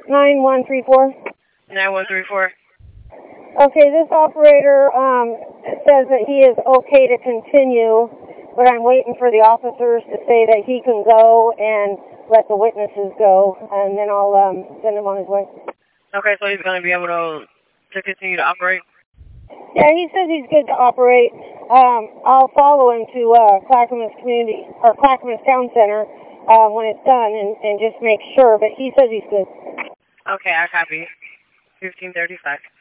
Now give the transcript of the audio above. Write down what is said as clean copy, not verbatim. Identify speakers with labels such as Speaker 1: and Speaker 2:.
Speaker 1: 9134.
Speaker 2: 9134.
Speaker 1: Okay, this operator says that he is okay to continue, but I'm waiting for the officers to say that he can go and let the witnesses go, and then I'll send him on his way.
Speaker 2: Okay, so he's going to be able to continue to operate?
Speaker 1: Yeah, he says he's good to operate. I'll follow him to Clackamas Town Center when it's done and just make sure, but he says he's good.
Speaker 2: Okay, I copy. 1535.